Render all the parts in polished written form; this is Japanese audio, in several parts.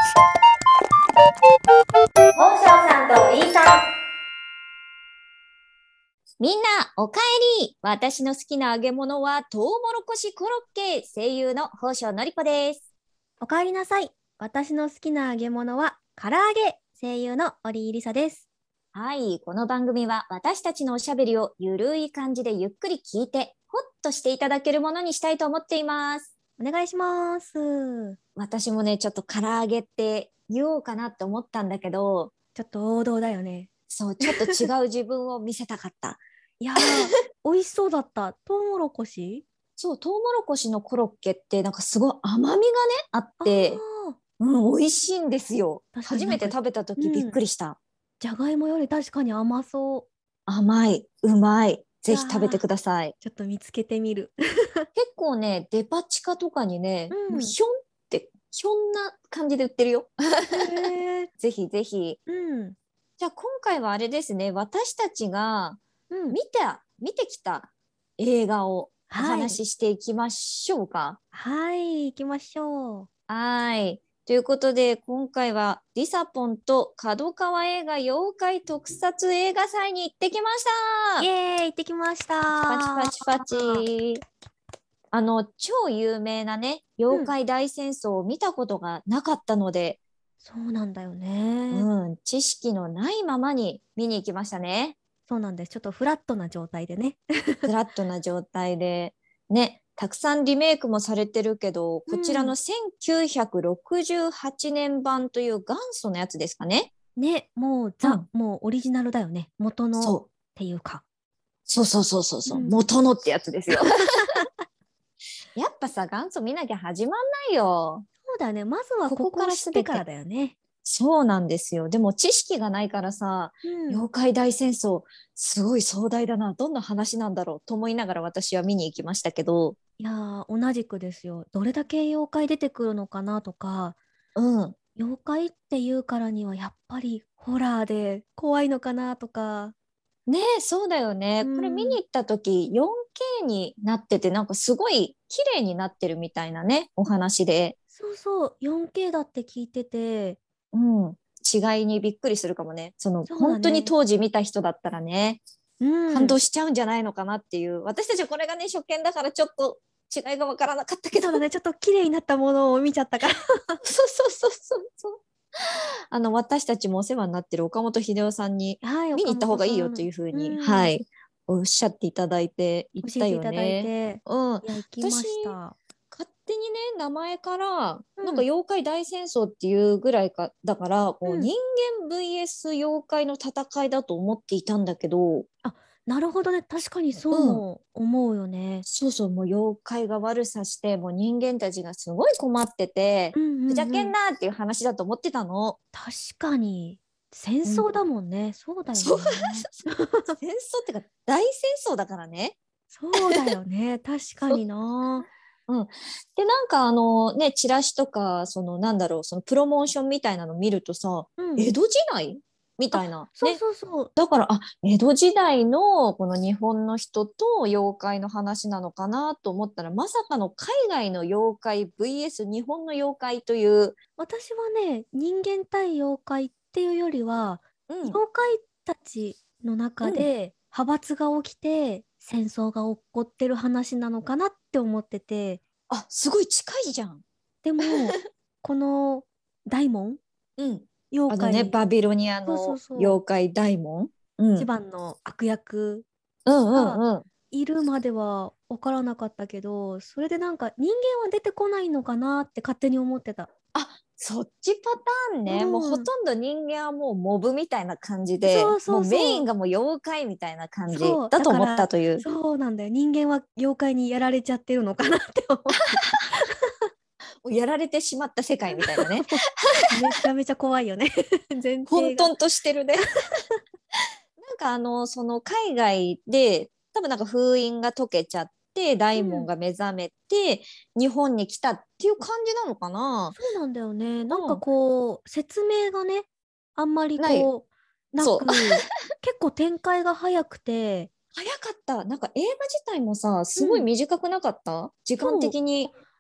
本庄さんとイーさん。 みんなおかえり。私の好きな揚げ物はトウモロコシコロッケ。声優の宝生のりこです。 おかえりなさい。私の好きな揚げ物は唐揚げ。声優の折井りさです。 はい、この番組は私たちのおしゃべりをゆるい感じでゆっくり聞いてほっとしていただけるものにしたいと思っています。 お願いします。 私もね、ちょっと唐揚げって言おうかなって思ったんだけど、 ちょっと王道だよね。 そう、ちょっと違う自分を見せたかった。 いやー、美味しそうだった。トウモロコシ。 そう、トウモロコシのコロッケってなんかすごい甘みがね、あっあて、 ー、 美味しいんですよ。初め確かになんかて食べた時びっくりした。 じゃがいもより確かに甘そう。 甘い、うまい。ぜひうわー食べてください。 ちょっと見つけてみる。 結構ね、デパ地下とかにね、もうひょんって、ひょんな感じで売ってるよ。 へー。 ぜひぜひ。 うん。 じゃあ今回はあれですね、私たちがうん。 見てきた映画をおはい。 話ししていきましょうか。 はい、行きましょう。 はい。ということで、今回はリサポンと角川映画妖怪特撮映画祭に行ってきましイた。 エーイ、行ってきました。 パチパチパチ。超有名なね、 うん。 妖怪大戦争を見たことがなかったので、 そうなんだよね。 知識のないままに見に行きましたね。 そうなんです。ちょっとフラットな状態でね。 フラットな状態で、ね、たくさんリメイクもされてるけど、 うん。 こちらの1968年版という元祖のやつですかね。 ね、もううん、 もうオリジナルだよね。元のっそう。 ていうか。 そう、 うん。 元のってやつですよ。やっぱさ、元祖見なきゃ始まんないよ。 そうだね。まずはここをここから知ってからすべて。 だよね。 そうなんですよ。でも知識がないからさ、 うん。 妖怪大戦争、すごい壮大だな。どんな話なんだろうと思いながら私は見に行きましたけど、 いやー、同じくですよ。どれだけ妖怪出てくるのかなとか、 うん。 妖怪っていうからにはやっぱりホラーで怖いのかなとか。 ねえ、そうだよね。これ見うん。 に行った時 4K になってて、なんかすごい綺麗になってるみたいなね、お話で。 そうそう、4K だって聞いてて、 うん。違いにびっくりするかもね。 そう本当にだね。 当時見た人だったらね、 うん。 感動しちゃうんじゃないのかなっていう。私たちこれがね、初見だからちょっと違いがわからなかったけど。 そうだね。ちょっと綺麗になったものを見ちゃったから。 そう。私たちもお世話になってる岡本秀夫さんにはい、岡見に行った方本さん。 がいいよというふううに、はん。 い、おっしゃっていただいて行っ教えたていただいよね。 て、 うん。 いや、行きま私、 した。 勝手にね、名前から、なんかうん、 妖怪大戦争っていうぐらいか、だから、こううん。 人間 VS 妖怪の戦いだと思っていたんだけど、 あ、なるほどね。確かにそううん。 も思うよね。 もう妖怪が悪さして、もう人間たちがすごい困ってて、 うんふざうんうん。 けんなっていう話だと思ってたの。 確かに。戦うん。 争だもんね。そうだよそう、 ね。 戦争ってか大戦争だからね。 そうだよね。確かにそう。 な。 うん。で、なんかね、チラシとか、なんだろう、そのプロモーションみたいなの見るとさ、 うん。 江戸時代みたいな。 そうね。 そうそう。 だから、江戸時代のこの日本の人と妖怪の話なのかなと思ったら、まさかの海外の妖怪 VS 日本の妖怪という、 私はね、人間対妖怪っていうよりは、 うん、 妖怪たちのうん。 中で派閥が起きて戦争が起こってる話なのかなって思ってて、 あ、すごい近いじゃん。 でも、この大門うん。 妖怪、 バビロニアそうそうのそう、 妖怪大門。う一ん。 番の悪役うんうがんうん。 いるまでは分からなかったけど、それでなんか人間は出てこないのかなって勝手に思ってた。 あ、そっちパターンね。もうほうん。 とんど人間はもうモブみたいな感じで、 そうもうメそうそう。 インがもう妖怪みたいな感じそう。 だと思っただから、 という。 そうなんだよ。人間は妖怪にやられちゃってるのかなって思ってた。 もうやられてしまった世界みたいなね。 もうめちゃめちゃ怖いよね。前提が。 混沌としてるね。なんかその海外で、多分なんか封印が解けちゃって、大門うん。 が目覚めて、日本に来たっていう感じなのかな。 そうなんだよね。なんかうん。 こう、説明がね、あんまりない。 こう、なそう。 く、結構展開が早くて、 早かった。なんか映画自体もさ、すごいうん。 短くなかった時間そう。 的に。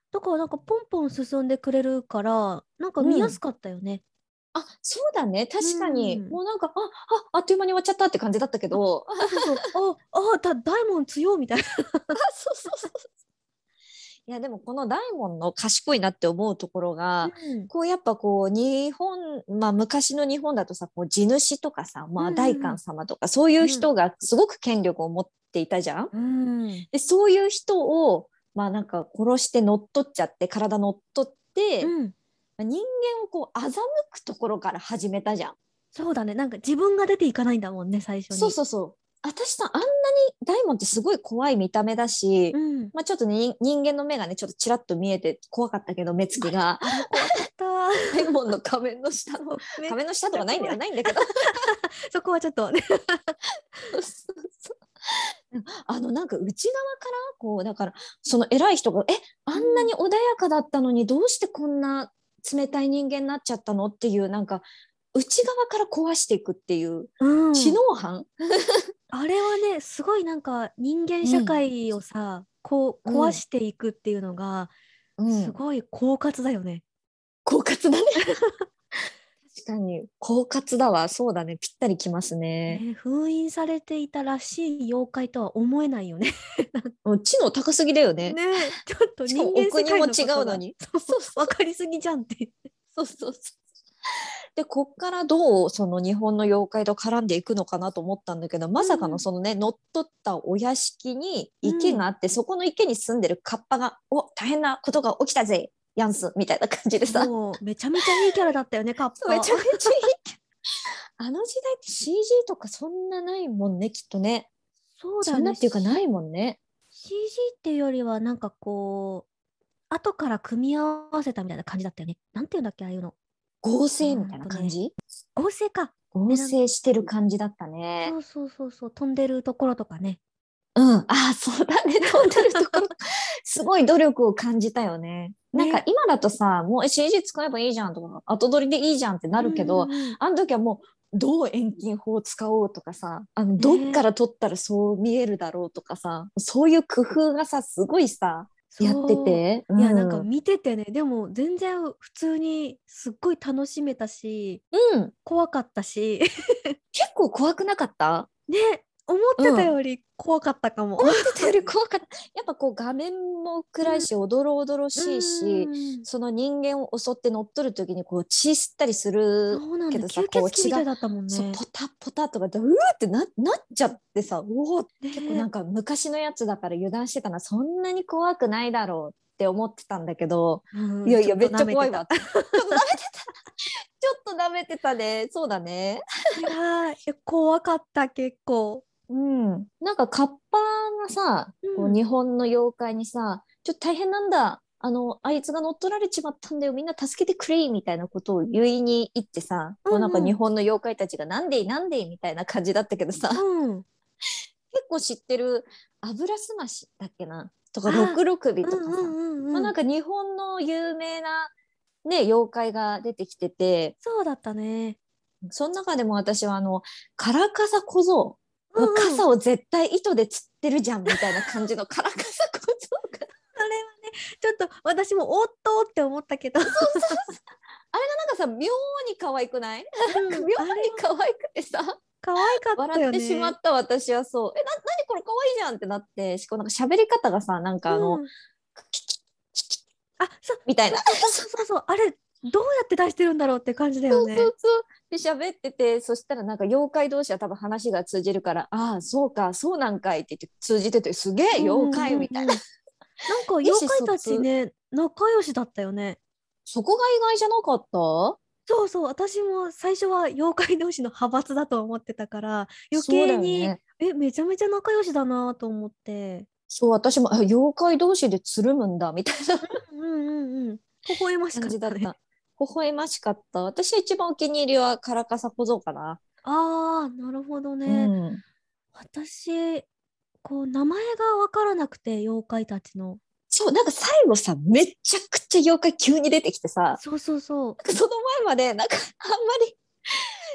だからなんかポンポン進んでくれるからなんか見やすかったよね。 あ、そうだね。確かに。 うんもうなんか、あっという間に終わっちゃったって感じだったけど。 そうそうそう。大門強みたいな。 そうそうそう。いや、でもこの大門の賢いなって思うところが、 うんこうやっぱこう日本、まあ昔の日本だとさ、こう地主とかさ、まあ大官様とかそういう人がすごく権力を持っていたじゃん。 うんで、そういう人を、まあなんか殺して乗っ取っちゃって、体乗っ取って、 うん人間をこう欺くところから始めたじゃん。 そうだね。なんか自分が出ていかないんだもんね、最初に。 そうそうそう。私さ、あんなに大門ってすごい怖い見た目だし、 うん。 まあちょっと人間の目がね、ちょっとちらっと見えて怖かったけど、目つきが。 あれ怖かった。 大門の仮面の下の、仮面の下とかないんだよ、ないんだけど。 そこはちょっとね。 そうそうなんか内側からこうだからその偉い人があんなに穏やかだったのにどうしてこんな冷たい人間になっちゃったのっていうなんか内側から壊していくっていううん。 知能犯、 あれはね、すごいなんか人間社会をさ、こう壊していくっていうのが、すごい狡猾だよね。 狡猾だね。確かに狡猾だわ。そうだね、ぴったりきますね。 封印されていたらしい妖怪とは思えないよね。 もう知能高すぎだよね。 ねえ、ちょっとしかも人間お国も世界のことが違うのに。 そう分かりすぎじゃんって。 そうそうそう。で、こっからどうその日本の妖怪と絡んでいくのかなと思ったんだけど、まさかのそのね、乗っ取ったお屋敷に池があって、そこの池に住んでるカッパが、大変なことが起きたぜ、ヤンスみたいな感じでさ。 もうめちゃめちゃいいキャラだったよね、カッパ。 めちゃめちゃいい。あの時代って CG とかそんなないもんね、きっとね。 そうだね。 そんなっていうかないもんね。 CG っていうよりはなんかこう、後から組み合わせたみたいな感じだったよね。なんていうんだっけ、ああいうの。 合成みたいな感じ、 合成か。 合成してる感じだったね。 そう、飛んでるところとかね。 うん。そうだね。飛んでるところ。すごい努力を感じたよね。なんか今だとさ、もう CG 使えばいいじゃんとか、後撮りでいいじゃんってなるけど、あの時はもう、どう遠近法を使おうとかさ、どっから撮ったらそう見えるだろうとかさ、そういう工夫がさ、すごいさ、やってて。 いや、なんか見ててね、でも全然普通にすっごい楽しめたし、怖かったし。 結構怖くなかった？ ね、思ってたより怖かったかも。 思ってたより怖かった。やっぱこう画面も暗いし、おどろおどろしいし、その人間を襲って乗っ取る時にこう血吸ったりするけどさ、 吸血鬼みたいだったもんね。 そうポタポタとかでうーってなっちゃってさ、結構なんか昔のやつだから油断してたな、そんなに怖くないだろうって思ってたんだけど、いやめっちゃ怖いわ。ちょっと舐めてた。ちょっと舐めてたね。そうだね。 いや怖かった結構。 なんかカッパがさ、こう日本の妖怪にさ、ちょっと大変なんだ。あいつが乗っ取られちまったんだよ。みんな助けてくれみたいなことを言いに行ってさ、こうなんか日本の妖怪たちがなんでみたいな感じだったけどさ、結構知ってる油すましだっけなとか六六尾とかさ、なんか日本の有名なね、妖怪が出てきてて、 そうだったね。 その中でも私はカラカサ小僧。傘を絶対糸で釣ってるじゃんみたいな感じのカラカサ小僧が。 あれはね、ちょっと私もおっとって思ったけど。あれがなんかさ、妙に可愛くない？妙に可愛くてさ。 可愛かったよね。 笑ってしまった私はそう。何これ可愛いじゃんってなって、しかもなんか喋り方がさ、なんかみたいな。 そう、あれ、どうやって出してるんだろうって感じだよね。 そうで喋ってて、そしたらなんか妖怪同士は多分話が通じるから、そうかそうなんかいって言って通じてて、すげえ妖怪みたいな。 なんか妖怪たちね、仲良しだったよね。 そこが意外じゃなかった？ そう、私も最初は妖怪同士の派閥だと思ってたから余計に、めちゃめちゃ仲良しだなと思って。 そう私も妖怪同士でつるむんだみたいな微笑ましかったね。 微笑ましかった。私一番お気に入りはカラカサ小僧かな。 なるほどね。私こう名前が分からなくて、妖怪たちの。 そうなんか最後さ、めちゃくちゃ妖怪急に出てきてさ、 そうその前までなんかあんまり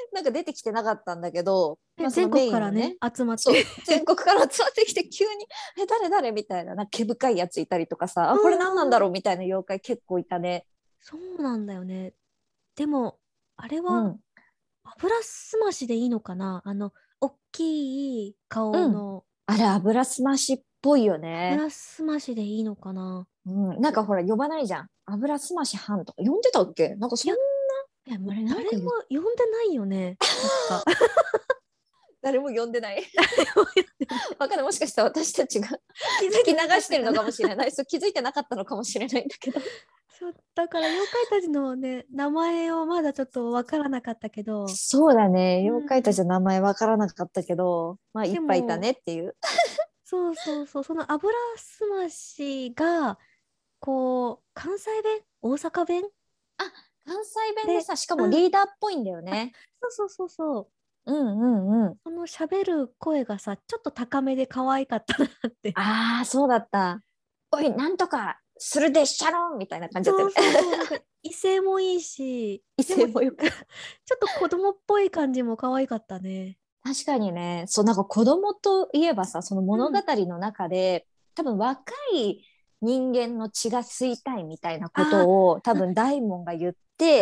なんか出てきてなかったんだけど、そ全のメインの国からね集まっそうて。 全国から集まってきて急に誰誰みたいな、なんか毛深いやついたりとかさ、あこれ何なんだろうみたいな妖怪結構いたね。 そうなんだよね。でもあれはうん油すましでいいのかな、大きい顔のあれ油すましっぽいよね。 油すましでいいのかな。 なんかほら呼ばないじゃん、油すまし班とか呼んでたっけ、なんかそんな。 いや、もうあれなんか誰も呼んでないよね、確か。 誰も呼んでないわかんない、もしかしたら私たちが気聞き流してるのかもしれない、そう気づいてなかったのかもしれないんだけど。 そうだから妖怪たちのね名前をまだちょっとわからなかったけど、 そうだね、 うん妖怪たちの名前わからなかったけど、まあいっぱいいたねっていう。 そうそうそう、その油すましがこう関西弁、大阪弁あ、関西弁でで、 さ、しかもリーダーっぽいんだよね。 そうそうそうそう、 うんうんうん。 その喋る声がさちょっと高めで可愛かったなって。 ああ、そうだった。おい、なんとかするでっしゃろみたいな感じだったそうよね。 そうそう、なんか威勢もいいし、 威でも勢もよく。 ちょっと子供っぽい感じも可愛かったね。 確かにね、そう、なんか子供といえばさ、その物語の中で、多分若い人間の血が吸いたいみたいなことを多分大門が言って、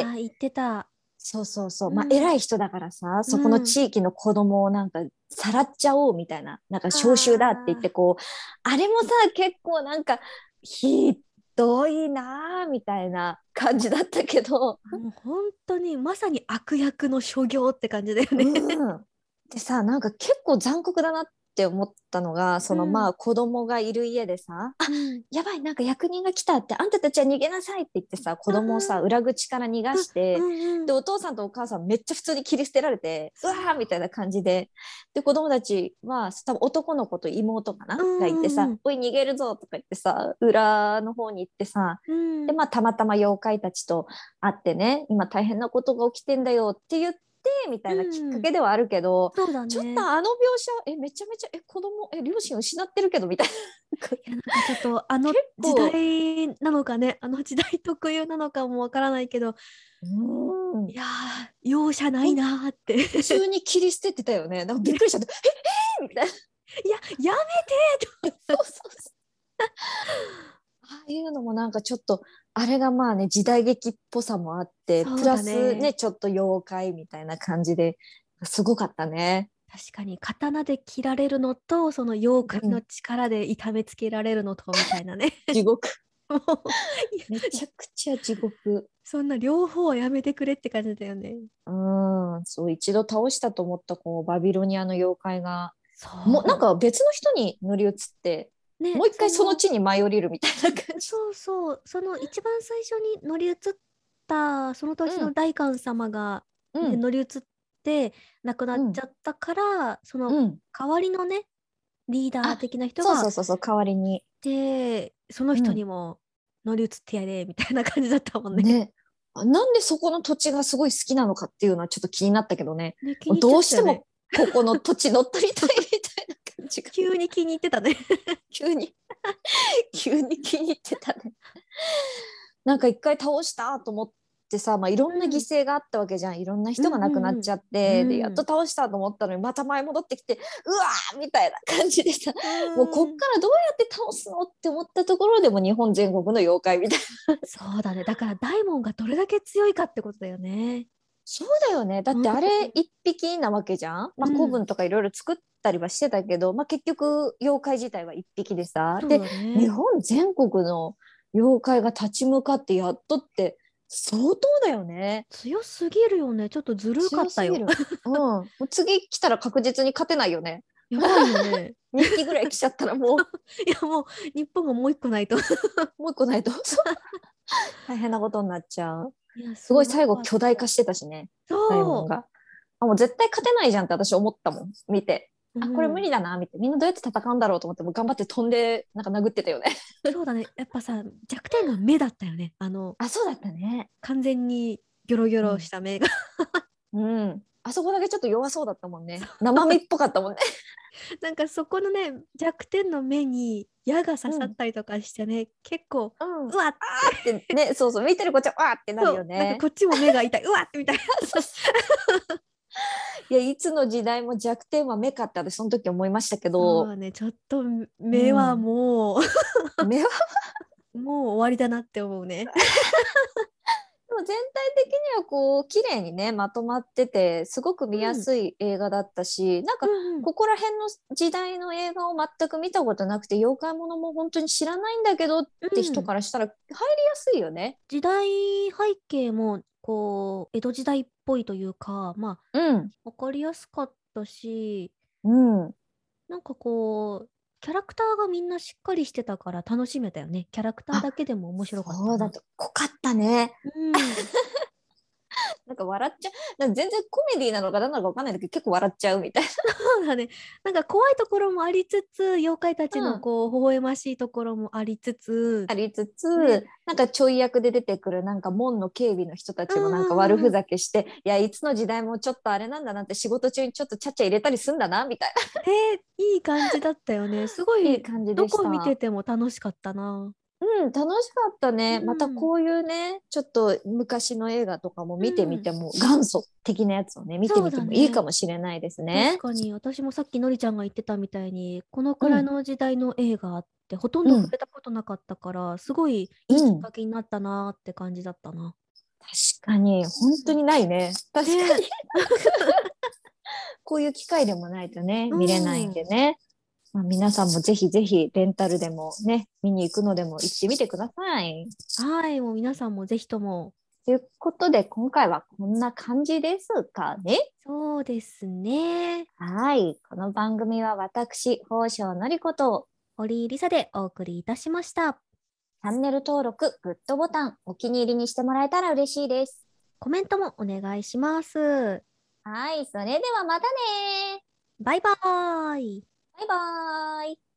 言ってた。 そうそうそう、まあうん偉い人だからさ、そこのうん地域の子供をなんかさらっちゃおうみたいな、なんか召集だって言ってあこう、あれもさ、結構なんかひどいなあみたいな感じだったけど、 もう本当にまさに悪役の所業って感じだよね。 うん。でさ、なんか結構残酷だなって思ったのが、そのまあ子供がいる家でさ、あ、 うんやばい、なんか役人が来たって、あんたたちは逃げなさいって言ってさ、子供をさ、裏口から逃がして、で、お父さんとお母さんめっちゃ普通に切り捨てられて、うわーみたいな感じで、で、子供たちは多分男の子と妹かながいてさ、おい、逃げるぞとか言ってさ、裏の方に行ってさ、で、まあ、たまたま妖怪たちと会ってね、今大変なことが起きてんだよって言って、みたいなきっかけではあるけど、 そうだね。 ちょっとあの描写、めちゃめちゃ、子供、両親失ってるけど、みたいな。 いやなんかちょっとあの結時構代なのかね、あの時代特有なのかもわからないけど、 うんいやー、容赦ないなーって。 普通に切り捨ててたよね。なんかびっくりしちゃって、みたいな。 いや、やめてそうそうそう。ああいうのもなんかちょっと、あれがまあね、時代劇っぽさもあって、 そうプラだねスね、ちょっと妖怪みたいな感じで、すごかったね。 確かに刀で切られるのと、その妖怪の力で痛めつけられるのとみたいなね。 地獄。 もうめちゃくちゃ地獄。 そんな両方はやめてくれって感じだよね。 そう、一度倒したと思ったこうバビロニアの妖怪が、 そうもうなんか別の人に乗り移って、 ね、 もう一回その地に舞い降りるみたいな感じ。 そうそう、その一番最初に乗り移ったその年の大官様が、ね乗り移って亡くなっちゃったから、その代わりのねリーダー的な人がそう代わりにで、その人にも乗り移ってやれみたいな感じだったもんね。 ね。なんでそこの土地がすごい好きなのかっていうのはちょっと気になったけどね。 ね、気に入っどうちゃったよね。 してもここの土地乗っ取りたいみたいな感じが。 急に気に入ってたね。 急に急に気に入ってたね。なんか一回倒したと思ってさ、まあ、いろんな犠牲があったわけじゃん。いろんな人が亡くなっちゃって、でやっと倒したと思ったのにまた前戻ってきて、うわーみたいな感じでさ、もうこっからどうやって倒すのって思ったところでも日本全国の妖怪みたいな。 そうだね。だから大門がどれだけ強いかってことだよね。 そうだよね。だってあれ一匹なわけじゃん。まあ、古文とかいろいろ作ったりはしてたけど、まあ、結局妖怪自体は一匹でさ、で日本全国の妖怪が立ち向かってやっとって相当だよね。 強すぎるよね。ちょっとずるかったよ。 もう次来たら確実に勝てないよね。 やばいよね。 2匹ぐらい来ちゃったらもういやもう日本ももう一個ないともう一個ないと大変なことになっちゃう。すごい最後巨大化してたしね、ダイモンが。もう絶対勝てないじゃんって私思ったもん、見て。これ無理だな、みたいな。みんなどうやって戦うんだろうと思って、もう頑張って飛んで、なんか殴ってたよね。 そうだね。やっぱさ、弱点が目だったよね。 そうだったね。 完全にギョロギョロした目が。 あそこだけちょっと弱そうだったもんね。生身っぽかったもんね。 なんかそこのね、弱点の目に矢が刺さったりとかしてね、結構、うわってね、そうそう、見てるこっちはわーってなるよね。 なんかこっちも目が痛い、うわっみたいな。 いや、いつの時代も弱点は目かって私その時思いましたけど、 そうね、ちょっと目はも目はう、もう終わりだなって思うね。 でも全体的にはこう綺麗にねまとまっててすごく見やうん、 すい映画だったし、なんかうんうん。 ここら辺の時代の映画を全く見たことなくて妖怪ものも本当に知らないんだけどって人うん、 からしたら入りやすいよね。 時代背景もこう江戸時代っぽいというか、まあうん、 わかりやすかったし、 うん、 なんかこうキャラクターがみんなしっかりしてたから楽しめたよね。キャラクターあ、 だけでも面白かったな。 そうだと濃かったね。 うん。 なんか笑っちゃう。なんか全然コメディなのか何なのか分かんないんだけど結構笑っちゃうみたいそうだね。なんか怖いところもありつつ、妖怪たちな。 のうん、 こう微笑ましいところもありつつ、 ありつつ、 ね。 なんかちょい役で出てくるなんか門の警備の人たうちもなんかんうんうん。 悪ふざけして、いや、いつの時代もちょっとあれなんだなって仕事中にちょっとちゃっちゃ入れたりすんだな、みたいいい感じだったよね。すごな、いいい、 感じどこ見てでした。 ても楽しかったな。 うん、楽しかったうね。またん。 こういうね、ちょっと昔の映画とかも見てうん。 みても、元祖的なやつをね、見てそうみてもいいかだね。 もしれないですね。 確かに、私もさっきのりちゃんが言ってたみたいに、このくうん、 らいの時代の映画ってほとんど触うん、 れたことなかったから、すごいいいきっうん。 かけになったなって感じだったな。 確かに、本当にないね。確かに。 ねえ。 こういう機会でもないとね、 う見れないんん。 でね。まあ、皆さんもぜひぜひレンタルでもね、見に行くのでも行ってみてください。 はい、もう皆さんもぜひとも。 ということで、今回はこんな感じですかね。 そうですね。 はい。この番組は私、宝生のりこと、 堀井梨沙でお送りいたしました。 チャンネル登録、グッドボタン、お気に入りにしてもらえたら嬉しいです。 コメントもお願いします。 はい。それではまたね。 バイバーイ。 バイバーイ。